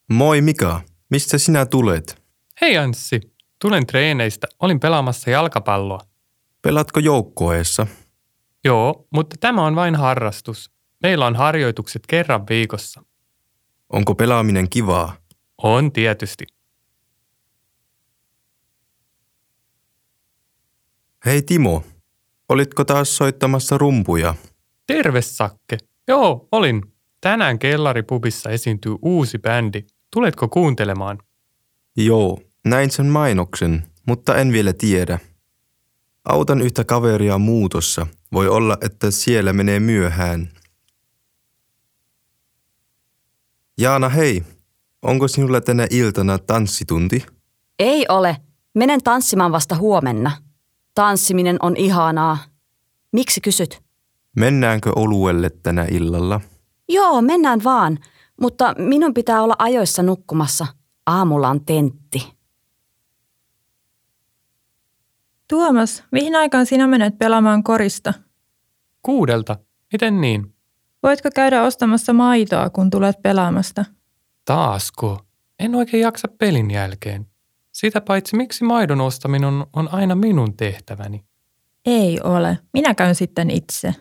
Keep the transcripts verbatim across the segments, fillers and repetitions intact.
Moi Mika, mistä sinä tulet? Hei Anssi, tulen treeneistä. Olin pelaamassa jalkapalloa. Pelatko joukkueessa? Joo, mutta tämä on vain harrastus. Meillä on harjoitukset kerran viikossa. Onko pelaaminen kivaa? On tietysti. Hei Timo, olitko taas soittamassa rumpuja? Terve Sakke. Joo, olin. Tänään kellaripubissa esiintyy uusi bändi. Tuletko kuuntelemaan? Joo, näin sen mainoksen, mutta en vielä tiedä. Autan yhtä kaveria muutossa. Voi olla, että siellä menee myöhään. Jaana, hei. Onko sinulla tänä iltana tanssitunti? Ei ole. Menen tanssimaan vasta huomenna. Tanssiminen on ihanaa. Miksi kysyt? Mennäänkö oluelle tänä illalla? Joo, mennään vaan. Mutta minun pitää olla ajoissa nukkumassa. Aamulla on tentti. Tuomas, mihin aikaan sinä menet pelaamaan korista? Kuudelta. Miten niin? Voitko käydä ostamassa maitoa, kun tulet pelaamasta? Taasko? En oikein jaksa pelin jälkeen. Sitä paitsi miksi maidon ostaminen on, on aina minun tehtäväni. Ei ole. Minä käyn sitten itse.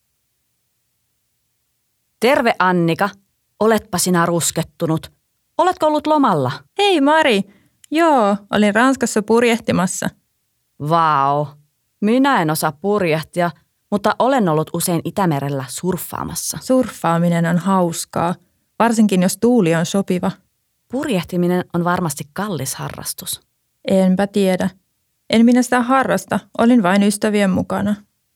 Terve Annika. Oletpa sinä ruskettunut. Oletko ollut lomalla? Hei Mari. Joo, olin Ranskassa purjehtimassa. Vau. Minä en osaa purjehtia, mutta olen ollut usein Itämerellä surffaamassa. Surffaaminen on hauskaa, varsinkin jos tuuli on sopiva. Purjehtiminen on varmasti kallis harrastus. Enpä tiedä. En minä sitä harrasta, olin vain ystävien mukana.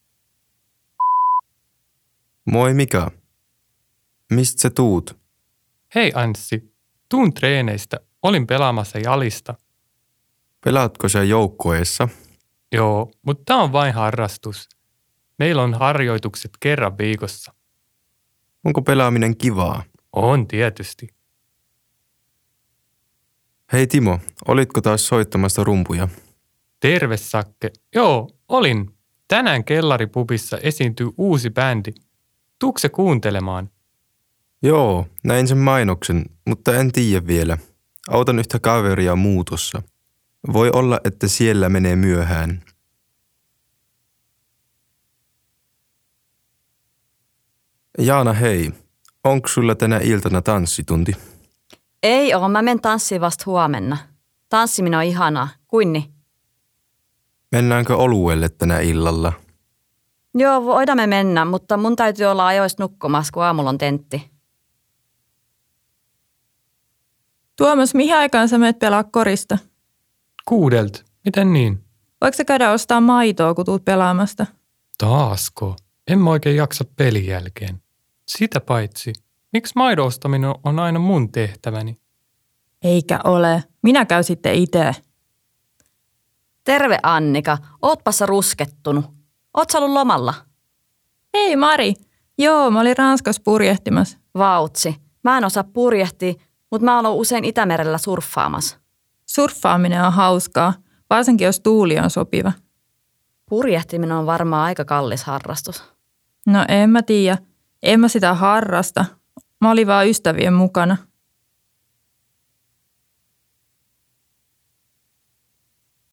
Moi Mika. Mistä sä tuut? Hei Anssi, tuun treeneistä. Olin pelaamassa jalista. Pelaatko sä joukkueessa? Joo, mutta tämä on vain harrastus. Meillä on harjoitukset kerran viikossa. Onko pelaaminen kivaa? On tietysti. Hei Timo, olitko taas soittamassa rumpuja? Terve Sakke. Joo, olin. Tänään kellaripubissa esiintyy uusi bändi. Tuukse kuuntelemaan? Joo, näin sen mainoksen, mutta en tiedä vielä. Autan yhtä kaveria muutossa. Voi olla, että siellä menee myöhään. Jaana, hei. Onko sulla tänä iltana tanssitunti? Ei oo, mä menen tanssiin vasta huomenna. Tanssiminen on ihanaa. Kuinni? Mennäänkö oluelle tänä illalla? Joo, voidaan me mennä, mutta mun täytyy olla ajoissa nukkumassa, kun aamulla on tentti. Tuomas, mihin aikaan sä menet pelaa korista? Kuudelta. Miten niin? Voiko sä käydä ostaa maitoa, kun tuut pelaamasta? Taasko? En mä oikein jaksa pelin jälkeen. Sitä paitsi, miksi maidon ostaminen on aina mun tehtäväni? Eikä ole. Minä käyn sitten itse. Terve Annika. Ootpa sä ruskettunut. Oot sä ollut lomalla? Hei Mari. Joo, mä olin Ranskassa purjehtimassa. Vautsi. Mä en osaa purjehtia, mutta mä oon usein Itämerellä surffaamassa. Surffaaminen on hauskaa, varsinkin jos tuuli on sopiva. Purjehtiminen on varmaan aika kallis harrastus. No en mä tiedä. En mä sitä harrasta. Mä olin vaan ystävien mukana.